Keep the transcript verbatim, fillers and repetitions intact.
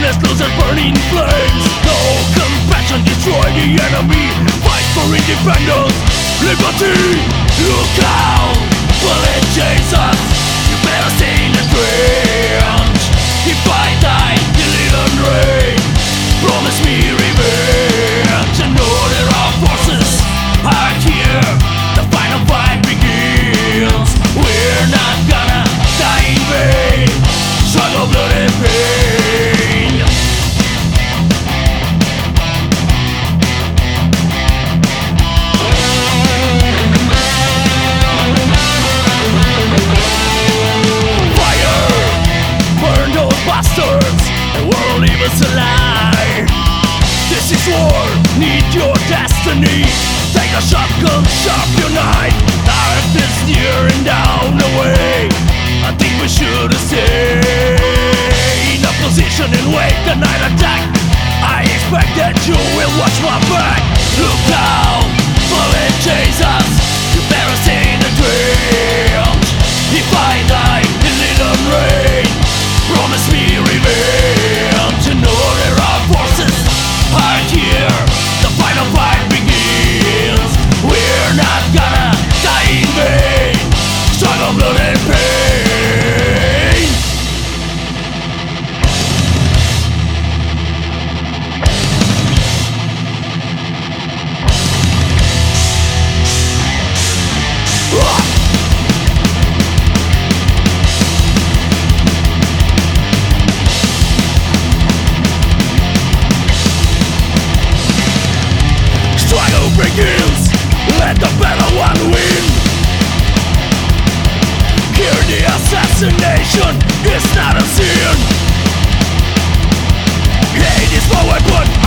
Darkness loses burning flames. No compassion, destroy the enemy. Fight for independence, liberty. Look out, bullet chases. You better stay in the trench. If I die, you little rain. Promise me revenge. And know there are forces are here. The final fight begins. We're not gonna die in vain. Struggle, blood and pain. Fire, burn those bastards, and we'll leave us alive. This is war, need your destiny. Take a shotgun, sharp your knife. Earth is nearing down the way. I think we should stay in a position and wait the night attack. I expect that you will watch my back. Look out, bullet chase us. You better stay in the trench. If I die in little rain, promise me revenge. You know there are forces are here. The final fight begins. We're not gonna die in vain. Struggle, blood and pain. Struggle begins. Let the better one win. Here the assassination is not a sin. Hate is my weapon.